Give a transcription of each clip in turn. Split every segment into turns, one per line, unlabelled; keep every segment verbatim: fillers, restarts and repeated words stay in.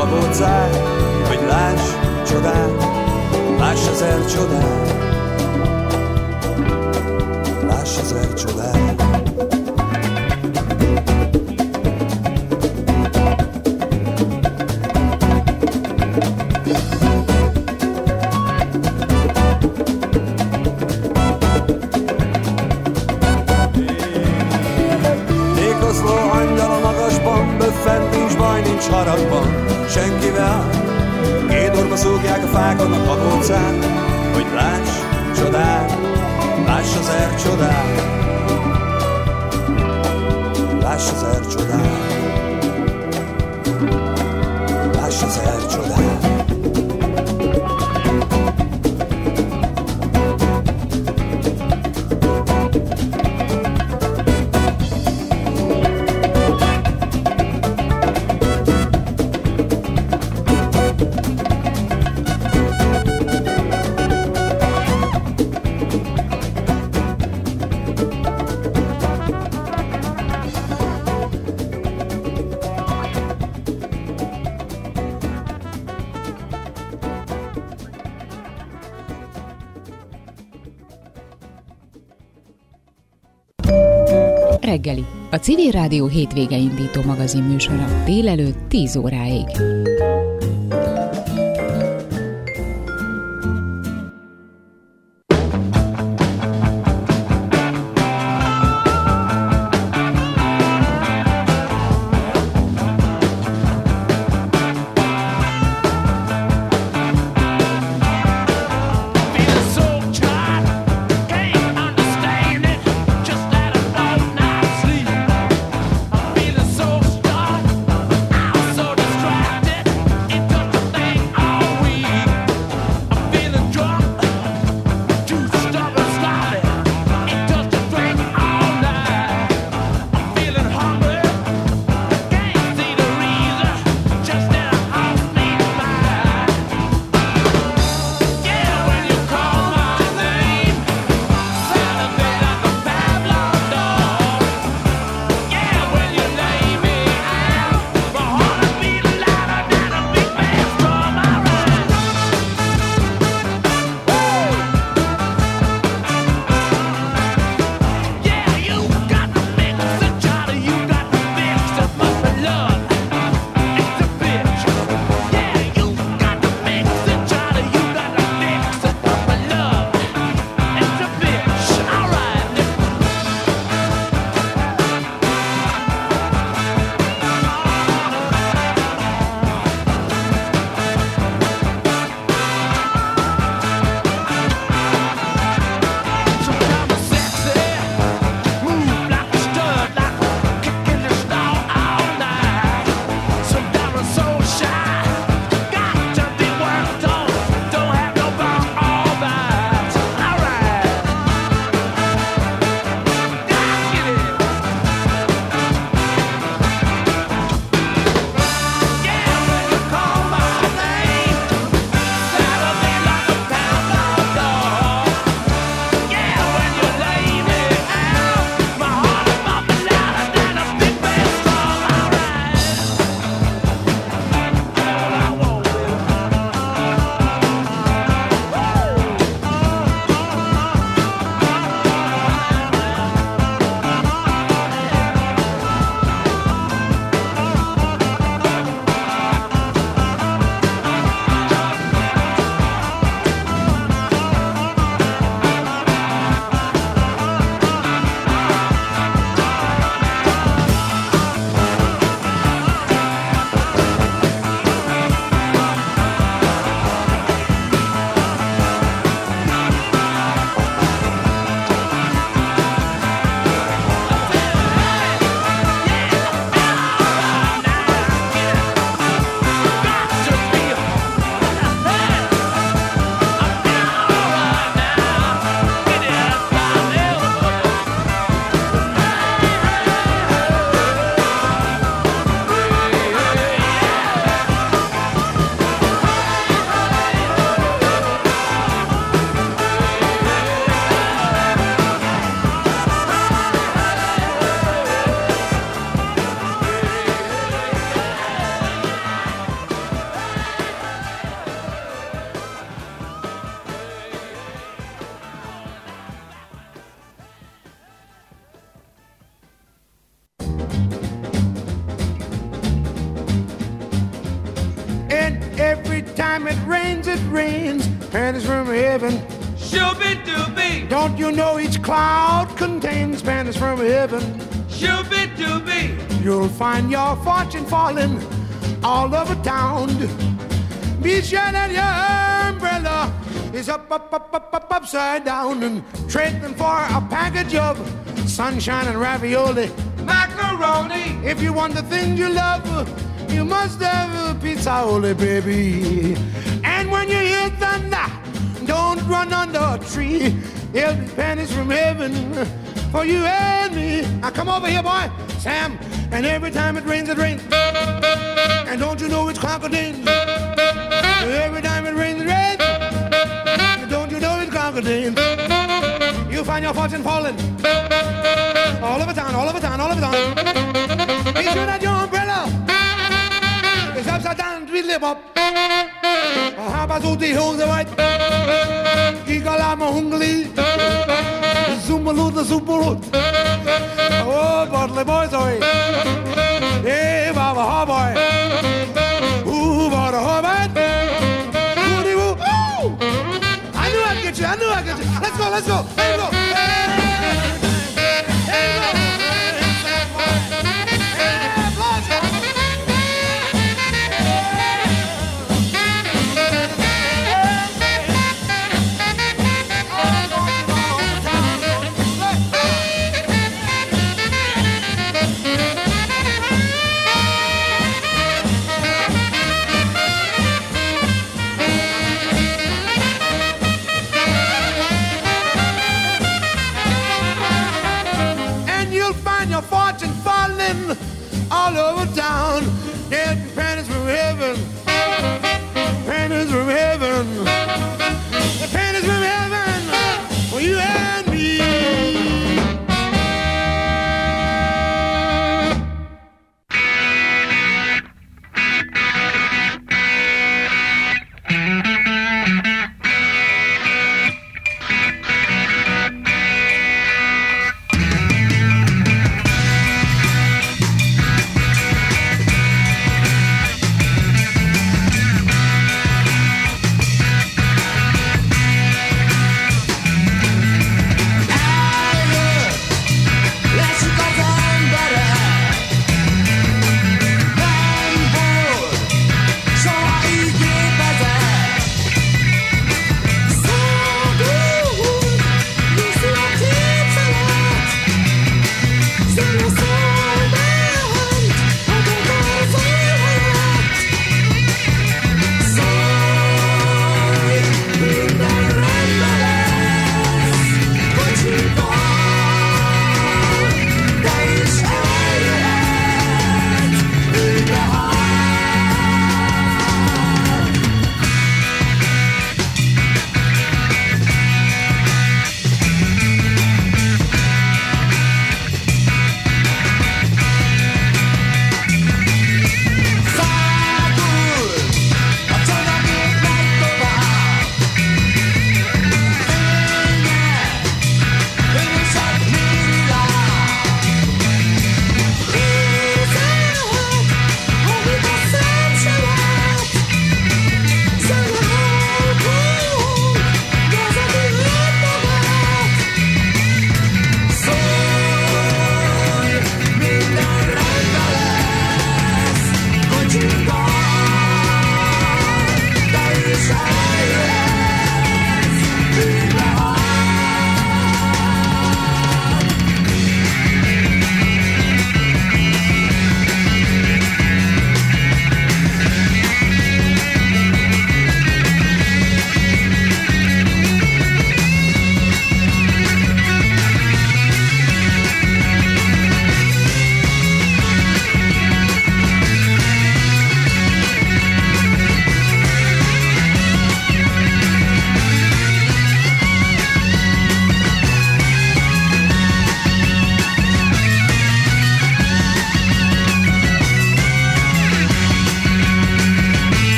kapócát, hogy láss csodát, láss ezer csodát, láss ezer csodát. Nincs haragban senkivel, két orba szúgják a fákon a kapócát, hogy láss csodát, láss ezer csodát, láss ezer csodát, láss ezer csodát.
Reggeli, a Civil Rádió hétvége indító magazin műsora délelőtt tíz óráig.
So distracted. time it rains, it rains. Panties from heaven.
Shooby-dooby.
Don't you know each cloud contains panties from heaven?
Shooby-dooby.
You'll find your fortune falling all over town. Be sure that your umbrella is up, up, up, up, up, upside down, and trading for a package of sunshine and ravioli.
Macaroni.
If you want the things you love, you must have a pizza-oli, baby. And when you hear thunder, don't run under a tree. There'll be panties from heaven for you and me. Now come over here, boy, Sam. And every time it rains, it rains. And don't you know it's crocodile? Every time it rains, it rains. Don't you know it's crocodile? You find your fortune falling all over town, all over town, all over town. Be sure that your umbrella is upside down, tweedle up. Habas ut die Hose weit. Gigalama hungli. Zumbalut the Zumbalut. Oh, Bartley boys, oi. Hey, Baba, ha boy. Ooh, Baba, ha boy. Woody woo. Ooh! I knew I'd get you, I knew I'd get you. Let's go, let's go. Here we go. Here we go. Fortune falling all over town. There'll be panties from heaven. Panties from heaven. The panties from heaven for you and me.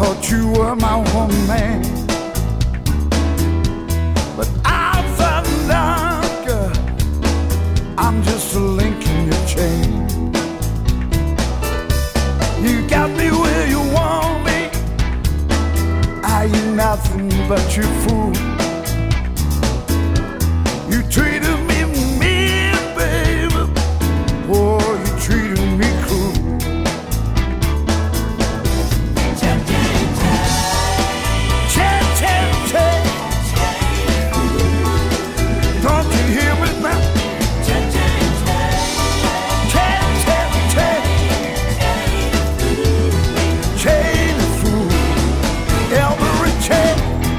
thought you were my woman, but I found out, girl, I'm just a link in your chain. You got me where you want me, I ain't nothing but your fool. You treated me mean, baby, oh, you treated me cruel. Don't you hear me now? Chain, chain, chain, chain of fool. Every chain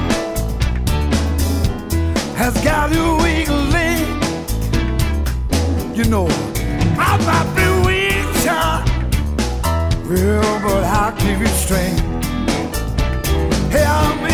has got a weak link. You know, I might be weak, child, well, but I'll give you strength. Help me.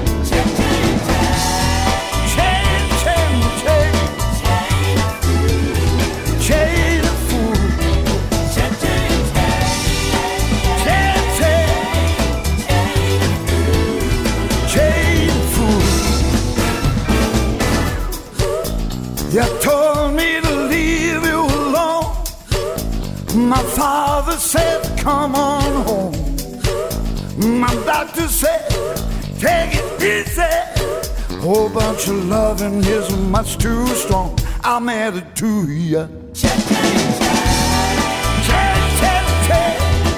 You told me to leave you alone. My father said, come on home. My doctor said, take it easy. Whole bunch of loving is much too strong. I'm added to you. Check, check, check, check.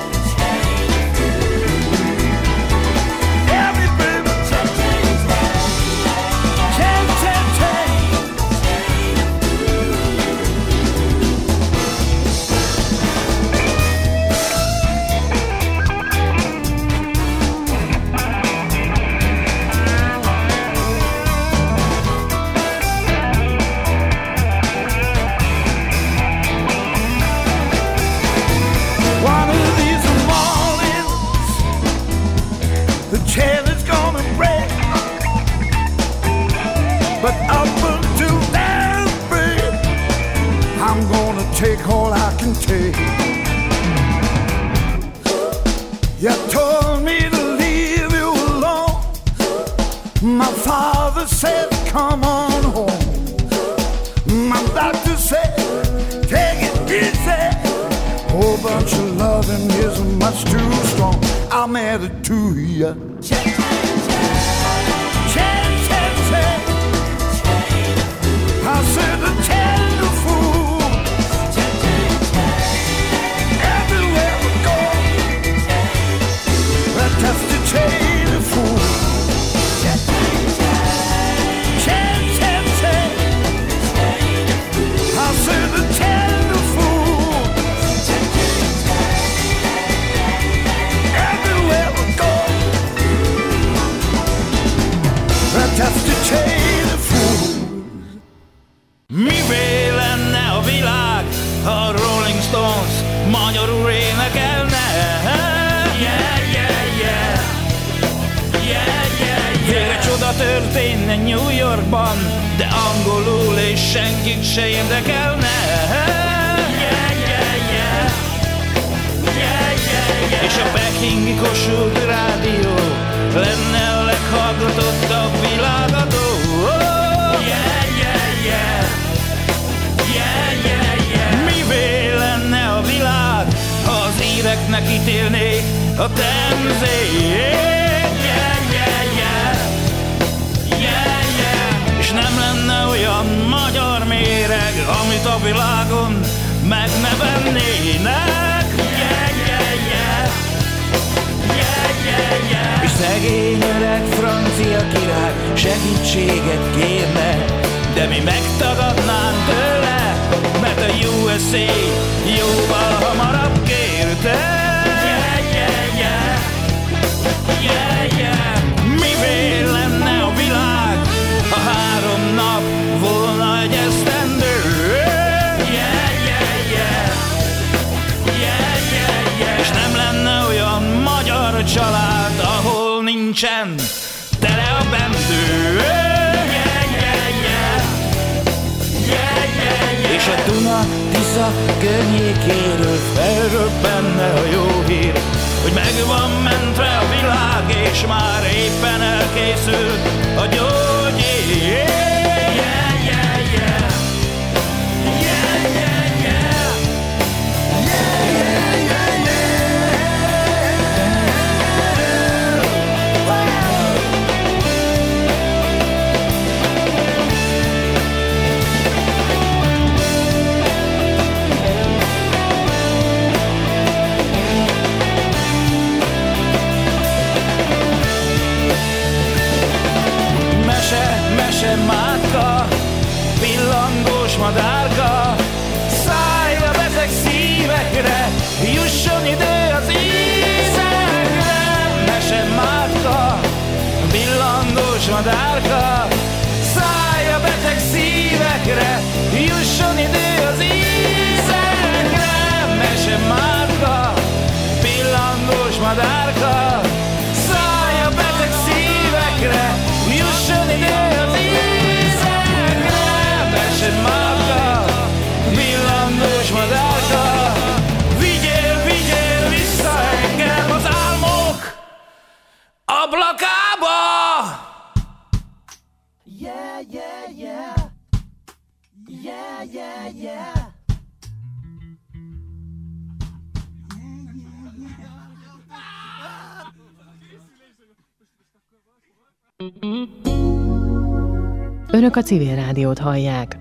Every baby. Check, check, check, check. Chain is gonna break, but up until that break, I'm gonna take all I can take. You told me to leave you alone. My father said, come on home. My doctor said, take it easy. Whole bunch of loving is much too strong. I'm added to you. Check, check, check, check, check. I said the chain of fool. Check, check, check. Everywhere we go, that's the chain of fool. Check, check, check, check, check. I said the chain of fool. Check, check, check. Everywhere we go. That's the chain of fools.
Mivé lenne a világ, ha a Rolling Stones magyarul énekelne? Yeah, yeah, yeah. Yeah, yeah, yeah. Végre csoda történne New Yorkban, de angolul és senkit se érdekelne. Yeah, yeah, yeah. Yeah, yeah, yeah. És a pekingi Kossuth rádió lenne a leghallgatottabb világadó. Oh, yeah, yeah, yeah. Yeah, yeah, yeah. Mivé lenne a világ, ha az íreknek ítélnék a temzét? Yeah, yeah, yeah. Yeah, yeah. És nem lenne olyan magyar méreg, amit a világon meg ne vennének. Yeah, yeah, yeah. Yeah, yeah, yeah. És szegény öreg francia király segítséget kérne, de mi megtagadnánk tőle, mert a U S A jóval hamarabb kérte. Yeah, yeah, yeah. Yeah, yeah. Mivé lenne a világ, ha három nap volna egy esztendő? Yeah, yeah, yeah. Yeah, yeah, yeah. És nem lenne olyan magyar család, ahol nincsen tele a bendő. Yeah, yeah, yeah. Yeah, yeah, yeah. És a Duna Tisza környékéről felröbbenne a jó hír, hogy meg van mentve a világ, és már éppen elkészül a gyógyír. Yeah, yeah, yeah, yeah. Yeah, yeah, yeah. Yeah, yeah, yeah, yeah. Mese mátka, pillangós madárka, szállj a beteg szívekre, jusson idő az ízekre. Mese mátka, pillangós madárka, szállj a beteg szívekre, jusson idő az ízekre. Mese mátka, pillangós madárka, szállj a beteg szívekre, jusson idő az ízekre. Mese mátka, pillangós madárka, vigyél, vigyél vissza engem az álmok ablakába. Yeah, yeah, yeah. Yeah, yeah, yeah.
Önök a Civil Rádiót hallják.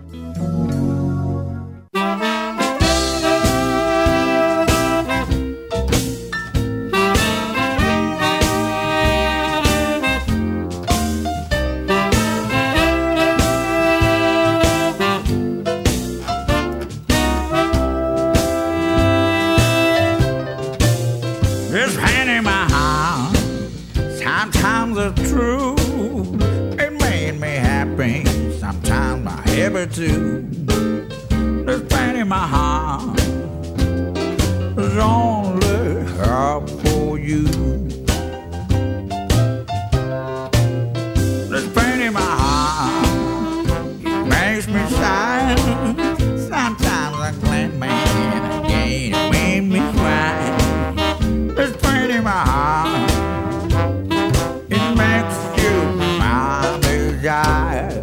This hand in my hand, sometimes it's true. It made me happy, sometimes my happy too. This pain in my heart is only help for you. This pain in my heart, it makes me sigh. Sometimes I glad man again, it made me cry. This pain in my heart, it makes you my desire.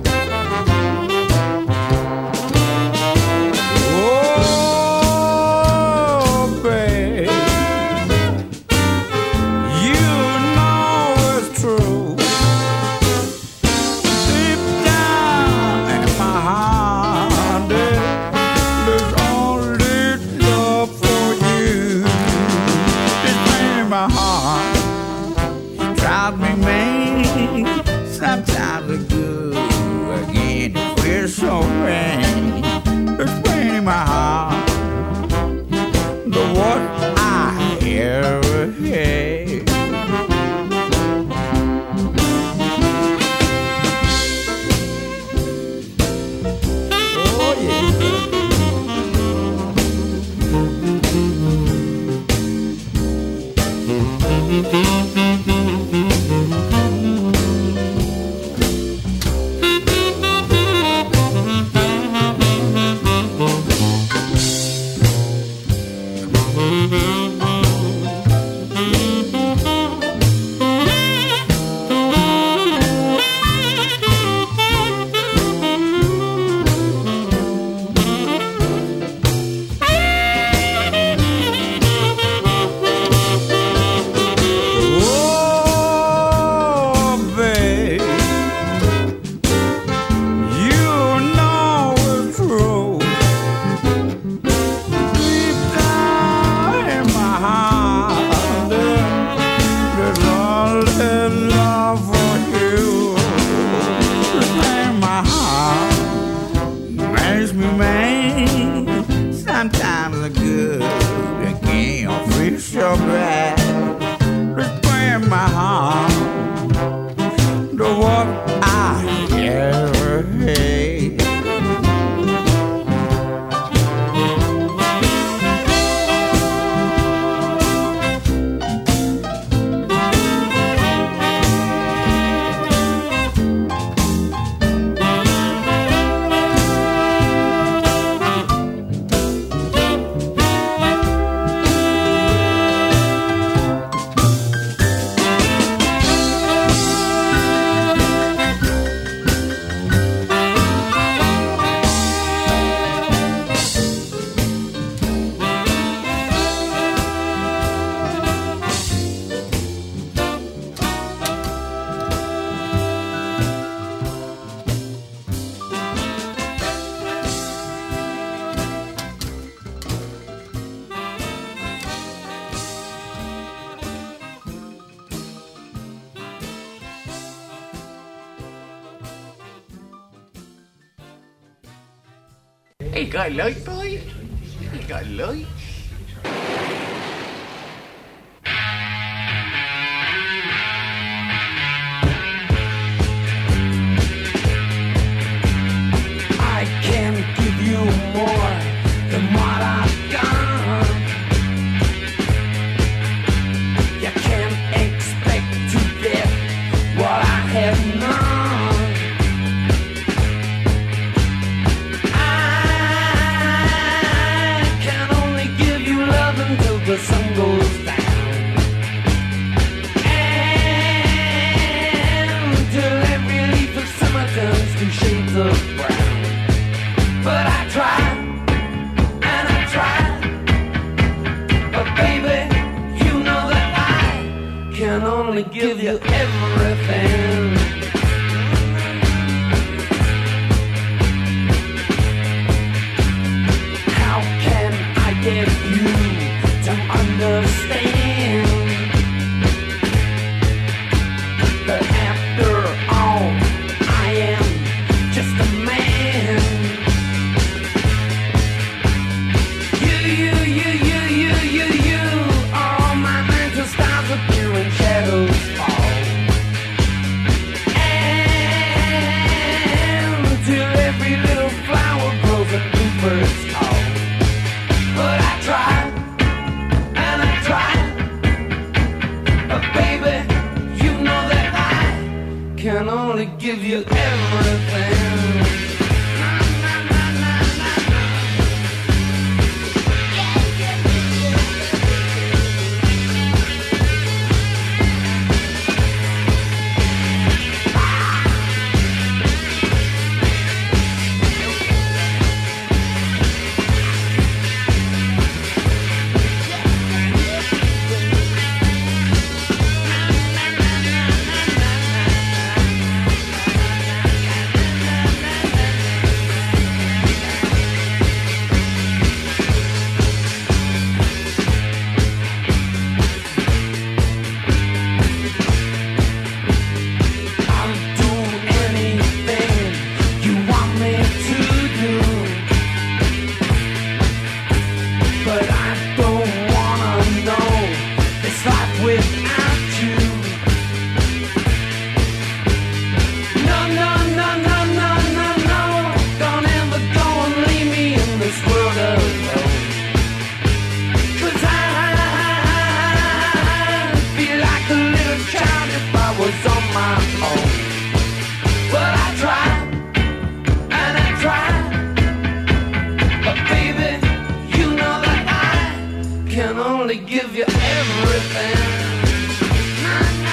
Oh, babe, you know it's true. Deep down in my heart, there's only love for you. This pain in my heart drives me mad. Sometimes it's good, again it feels so bad. There's pain in my heart, the what I ever had. Oh yeah. Ain't got light, boy. Ain't got light.
I can give you more than what I've got. You can't expect to get what I have not. I can only give you love until the sun goes down, and till every leaf of summer turns to shades of brown. But I try, and I try, but baby, you know that I can only give you everything. How can I get you to understand that after all, I am just a man? You, you, you, you, you, you, you, all my mental stars appear and shadows fall. And till every little flower grows and new birds call. But I try, and I try, but baby, you know that I can only give you everything. I'll do anything you want me to do, but I don't wanna know this life without you. No, no, no, no, no, no, no, don't ever go and leave me in this world alone. 'Cause I'd be like a little child if I was on my own. But I try, and I try, but baby, you know that I can only give you everything.